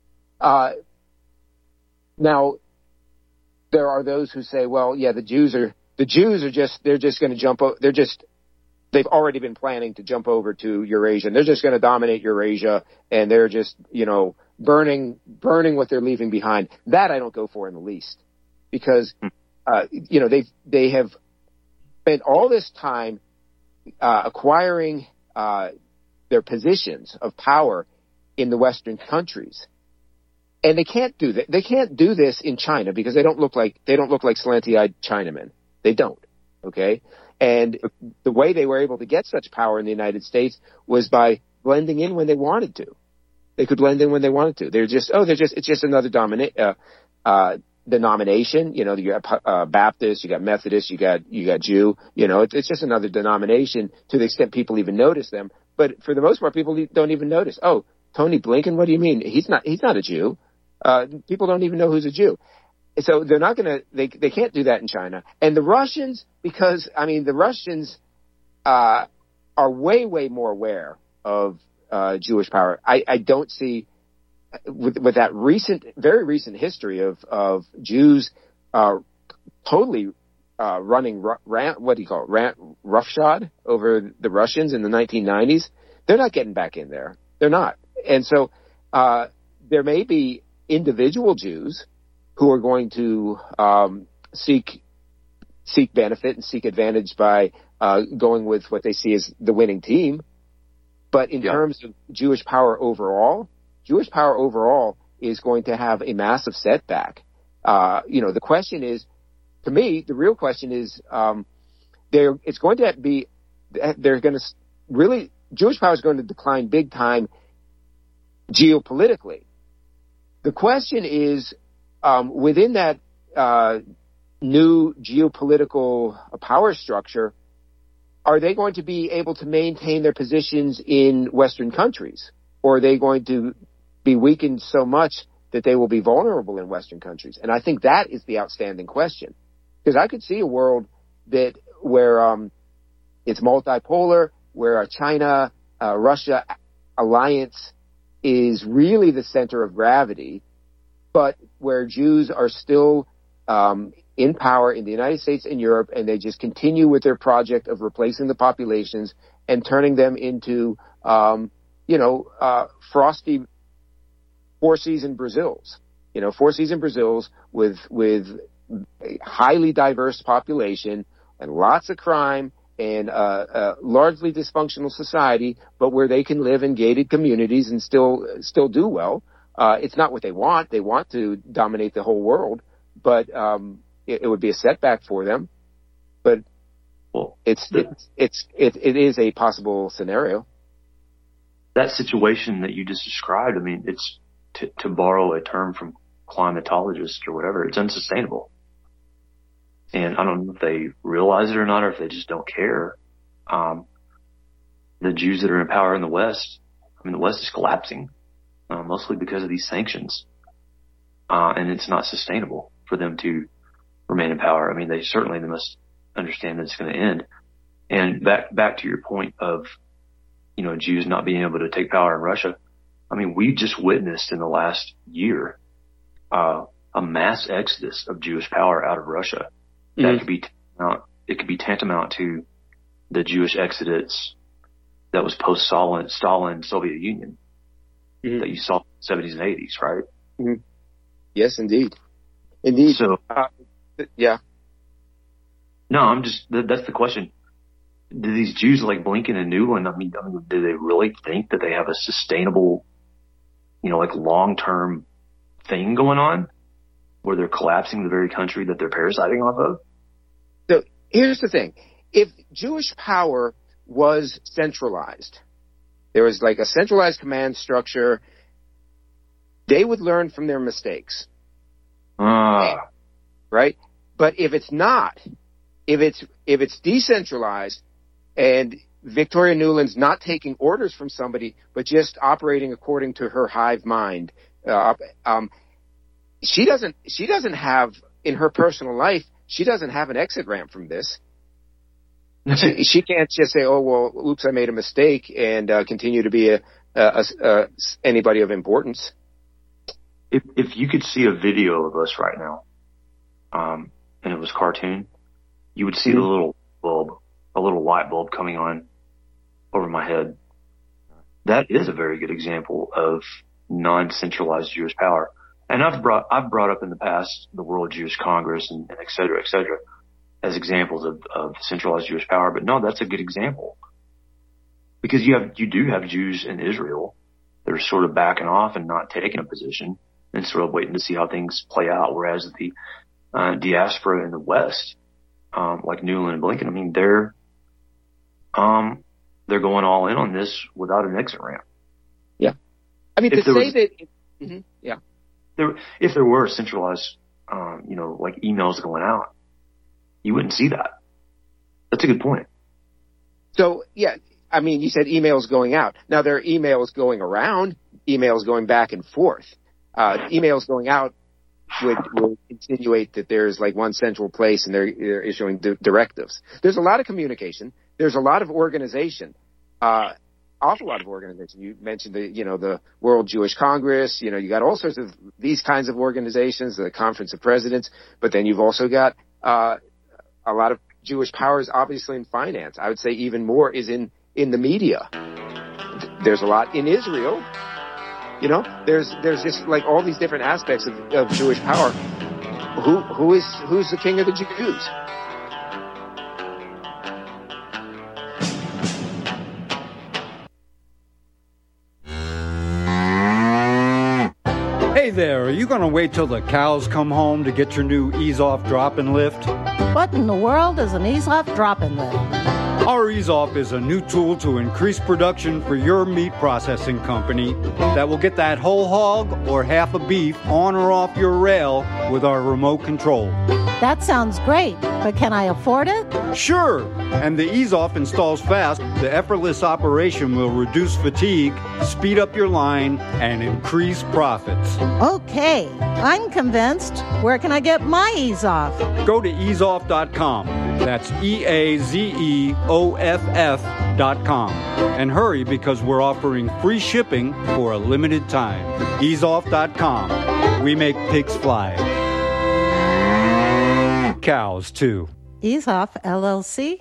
Now, there are those who say, well, yeah, the Jews are just going to jump. They've already been planning to jump over to Eurasia, and they're just going to dominate Eurasia, and they're just, burning what they're leaving behind. That I don't go for in the least, because, they have spent all this time acquiring their positions of power in the Western countries. And they can't do that. They can't do this in China because they don't look like slanty-eyed Chinamen. They don't. Okay. And the way they were able to get such power in the United States was by blending in when they wanted to. They could blend in when they wanted to. It's just another denomination. You know, you got Baptist, you got Methodist, you got Jew. You know, it's just another denomination to the extent people even notice them. But for the most part, people don't even notice. Oh, Tony Blinken, what do you mean? He's not a Jew. People don't even know who's a Jew. So they're not going to, they can't do that in China. And the Russians, because, I mean, the Russians, are way, way more aware of, Jewish power. I don't see, with that very recent history of Jews, totally, running, roughshod over the Russians in the 1990s. They're not getting back in there. They're not. And so, there may be individual Jews who are going to seek benefit and seek advantage by going with what they see as the winning team. But in terms of Jewish power overall is going to have a massive setback. The question is, to me, the real question is, Jewish power is going to decline big time geopolitically. The question is, within that new geopolitical power structure, are they going to be able to maintain their positions in Western countries? Or are they going to be weakened so much that they will be vulnerable in Western countries? And I think that is the outstanding question. Because I could see a world where it's multipolar, where a China-Russia alliance is really the center of gravity, but where Jews are still in power in the United States and Europe, and they just continue with their project of replacing the populations and turning them into, frosty four-season Brazils. You know, four-season Brazils with a highly diverse population and lots of crime and a largely dysfunctional society, but where they can live in gated communities and still do well. It's not what they want. They want to dominate the whole world, but it would be a setback for them. But it is a possible scenario. That situation that you just described, I mean, it's to borrow a term from climatologists or whatever, it's unsustainable. And I don't know if they realize it or not, or if they just don't care. The Jews that are in power in the West, I mean, the West is collapsing, mostly because of these sanctions. And it's not sustainable for them to remain in power. I mean, they must understand that it's going to end. And back to your point of, Jews not being able to take power in Russia. I mean, we just witnessed in the last year, a mass exodus of Jewish power out of Russia. That could be tantamount to the Jewish exodus that was post-Stalin Soviet Union that you saw in the 70s and 80s, right? Mm-hmm. Yes, indeed. So, yeah. No, that's the question. Do these Jews like Blinken and Nuland, I mean, do they really think that they have a sustainable, long-term thing going on where they're collapsing the very country that they're parasiting off of? So here's the thing. If Jewish power was centralized, there was like a centralized command structure, they would learn from their mistakes. Right? But if it's not, if it's decentralized and Victoria Nuland's not taking orders from somebody, but just operating according to her hive mind, she doesn't have, in her personal life, she doesn't have an exit ramp from this. She can't just say, "Oh well, oops, I made a mistake," and continue to be anybody of importance. If you could see a video of us right now, and it was cartoon, you would see a little light bulb coming on over my head. That is a very good example of non-centralized Jewish power. And I've brought up in the past the World Jewish Congress and et cetera, as examples of centralized Jewish power. But no, that's a good example. Because you do have Jews in Israel that are sort of backing off and not taking a position and sort of waiting to see how things play out. Whereas the diaspora in the West, like Nuland and Blinken, I mean, they're going all in on this without an exit ramp. Yeah. I mean, if there were centralized, like emails going out, you wouldn't see that. That's a good point. So, yeah, I mean, you said emails going out. Now, there are emails going around, emails going back and forth. Emails going out will insinuate that there's like one central place and they're issuing directives. There's a lot of communication. There's a lot of organization. Awful lot of organization. You mentioned the World Jewish Congress. You got all sorts of these kinds of organizations, the Conference of Presidents, but then you've also got a lot of Jewish powers, obviously, in finance. I would say even more is in the media. There's a lot in Israel. There's just like all these different aspects of Jewish power. Who's the king of the Jews? Hey there, are you going to wait till the cows come home to get your new ease-off drop-and lift? What in the world is an ease-off drop-and lift? Our ease-off is a new tool to increase production for your meat processing company that will get that whole hog or half a beef on or off your rail with our remote control. That sounds great, but can I afford it? Sure, and the ease-off installs fast. The effortless operation will reduce fatigue, speed up your line, and increase profits. Okay, I'm convinced. Where can I get my ease-off? Go to easeoff.com. That's EAZEOFF.com. And hurry because we're offering free shipping for a limited time. Easeoff.com. We make pigs fly. Cows, too. Easeoff, LLC,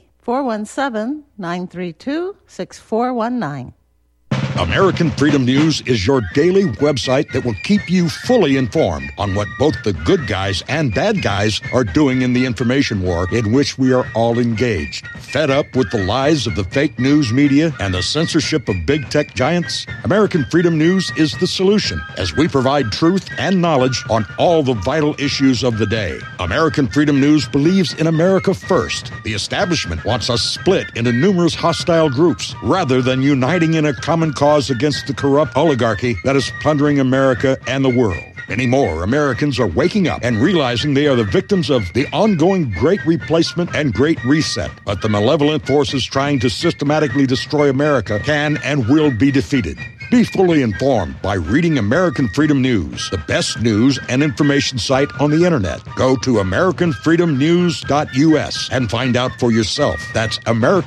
417-932-6419. American Freedom News is your daily website that will keep you fully informed on what both the good guys and bad guys are doing in the information war in which we are all engaged. Fed up with the lies of the fake news media and the censorship of big tech giants? American Freedom News is the solution as we provide truth and knowledge on all the vital issues of the day. American Freedom News believes in America first. The establishment wants us split into numerous hostile groups rather than uniting in a common cause against the corrupt oligarchy that is plundering America and the world. Many more Americans are waking up and realizing they are the victims of the ongoing Great Replacement and Great Reset. But the malevolent forces trying to systematically destroy America can and will be defeated. Be fully informed by reading American Freedom News, the best news and information site on the internet. Go to AmericanFreedomNews.us and find out for yourself. That's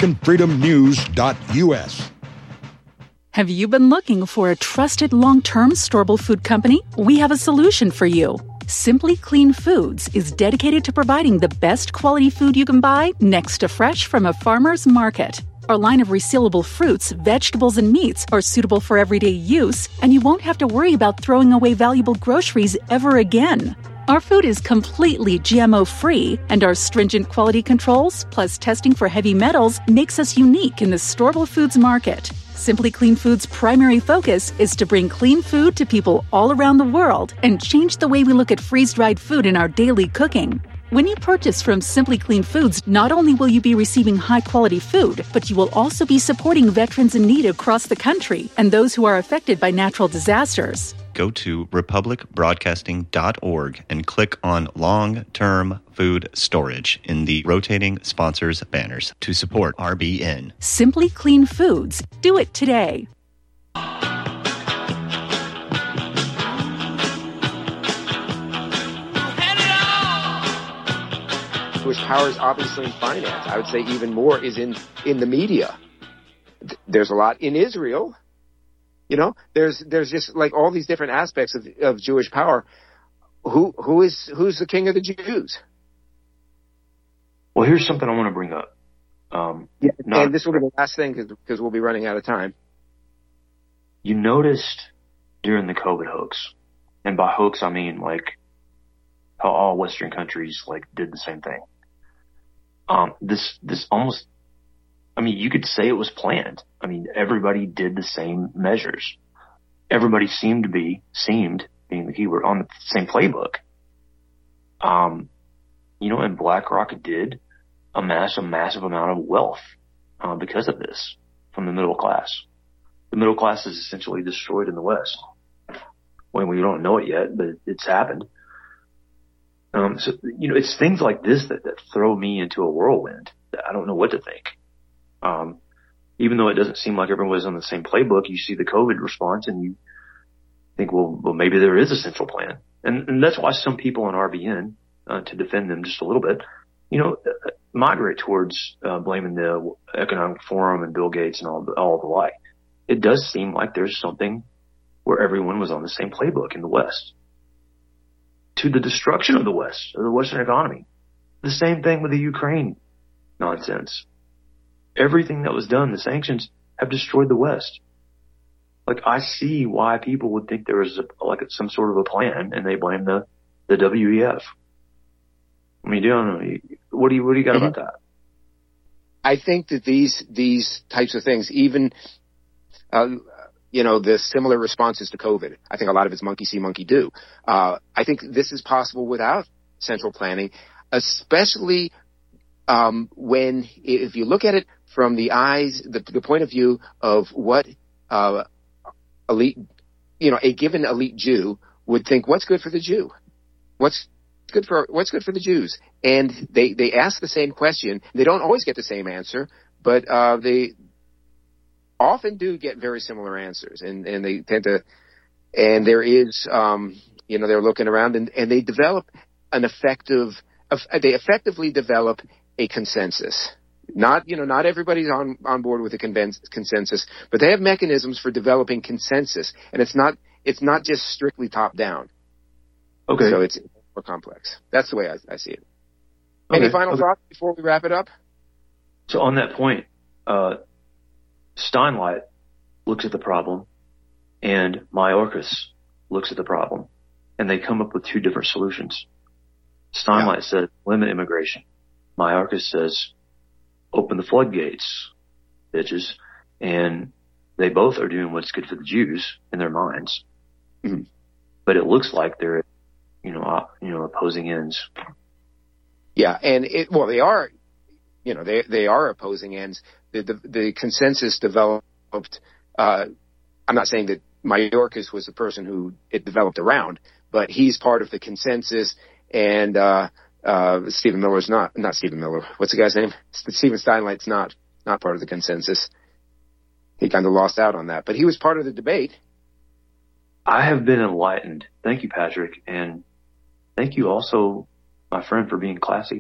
AmericanFreedomNews.us. Have you been looking for a trusted long-term storable food company? We have a solution for you. Simply Clean Foods is dedicated to providing the best quality food you can buy next to fresh from a farmer's market. Our line of resealable fruits, vegetables, and meats are suitable for everyday use, and you won't have to worry about throwing away valuable groceries ever again. Our food is completely GMO-free, and our stringent quality controls, plus testing for heavy metals, makes us unique in the storable foods market. Simply Clean Foods' primary focus is to bring clean food to people all around the world and change the way we look at freeze-dried food in our daily cooking. When you purchase from Simply Clean Foods, not only will you be receiving high-quality food, but you will also be supporting veterans in need across the country and those who are affected by natural disasters. Go to republicbroadcasting.org and click on long-term food storage in the rotating sponsors banners to support RBN. Simply Clean Foods. Do it today. Jewish powers, obviously, in finance. I would say even more is in the media. There's a lot in Israel. There's just like all these different aspects of Jewish power. Who's the king of the Jews? Well, here's something I want to bring up. And this will be the last thing because we'll be running out of time. You noticed during the COVID hoax, and by hoax I mean like how all Western countries like did the same thing. This almost. I mean, you could say it was planned. I mean, everybody did the same measures. Everybody seemed being the keyword, on the same playbook. And BlackRock did amass a massive amount of wealth because of this from the middle class. The middle class is essentially destroyed in the West. Well, we don't know it yet, but it's happened. So, it's things like this that throw me into a whirlwind. I don't know what to think. Even though it doesn't seem like everyone's on the same playbook, you see the COVID response and you think, well, maybe there is a central plan. And that's why some people on RBN, to defend them just a little bit, migrate towards blaming the Economic Forum and Bill Gates and all the like. It does seem like there's something where everyone was on the same playbook in the West. To the destruction of the West, of the Western economy. The same thing with the Ukraine nonsense. Everything that was done, the sanctions, have destroyed the West. Like, I see why people would think there was some sort of a plan, and they blame the WEF. I mean, what do you got about that? I think that these types of things, even the similar responses to COVID, I think a lot of it's monkey see, monkey do. I think this is possible without central planning, especially when, if you look at it from the point of view of what elite, a given elite Jew would think, what's good for the Jew? What's good for the Jews? And they ask the same question. They don't always get the same answer, but they often do get very similar answers, and they tend to, and there is, they're looking around and they develop they effectively develop a consensus. Not everybody's on board with a consensus, but they have mechanisms for developing consensus, and it's not just strictly top down. Okay. So it's more complex. That's the way I see it. Okay. Any final thoughts before we wrap it up? So on that point, Steinleit looks at the problem and Mayorkas looks at the problem, and they come up with two different solutions. Steinleit says limit immigration. Mayorkas says open the floodgates, bitches. And they both are doing what's good for the Jews in their minds. Mm-hmm. But it looks like they're, opposing ends. Yeah, and they are, they are opposing ends. The consensus developed. I'm not saying that Mayorkas was the person who it developed around, but he's part of the consensus. And Stephen Miller's not Stephen Miller. What's the guy's name? Stephen Steinleit's not part of the consensus. He kind of lost out on that, but he was part of the debate. I have been enlightened. Thank you, Patrick, and thank you also, my friend, for being classy.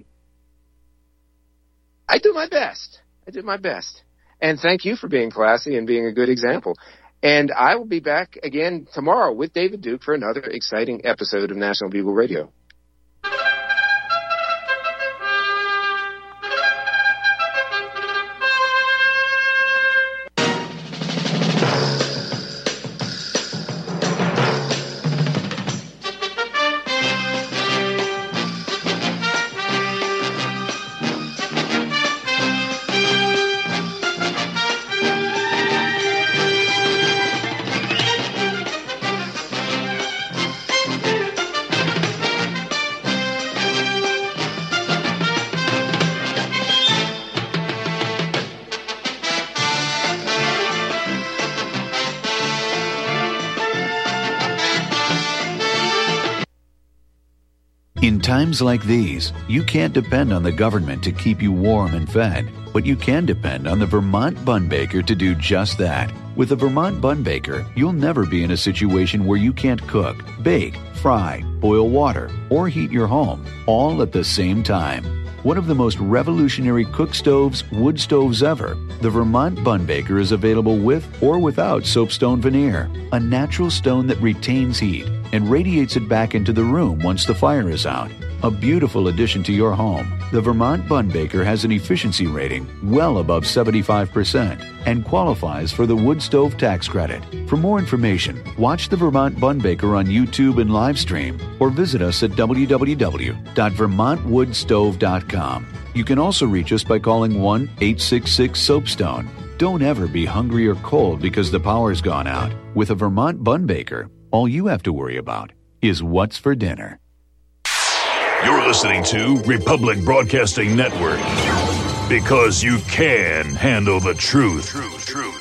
I do my best. And thank you for being classy and being a good example. And I will be back again tomorrow with David Duke for another exciting episode of National Bugle Radio. In times like these, you can't depend on the government to keep you warm and fed, but you can depend on the Vermont Bun Baker to do just that. With the Vermont Bun Baker, you'll never be in a situation where you can't cook, bake, fry, boil water, or heat your home, all at the same time. One of the most revolutionary cook stoves, wood stoves ever, the Vermont Bun Baker is available with or without soapstone veneer, a natural stone that retains heat and radiates it back into the room once the fire is out. A beautiful addition to your home, the Vermont Bun Baker has an efficiency rating well above 75% and qualifies for the wood stove tax credit. For more information, watch the Vermont Bun Baker on YouTube and live stream, or visit us at www.vermontwoodstove.com. You can also reach us by calling 1-866-SOAPSTONE. Don't ever be hungry or cold because the power's gone out. With a Vermont Bun Baker, all you have to worry about is what's for dinner. You're listening to Republic Broadcasting Network. Because you can handle the truth.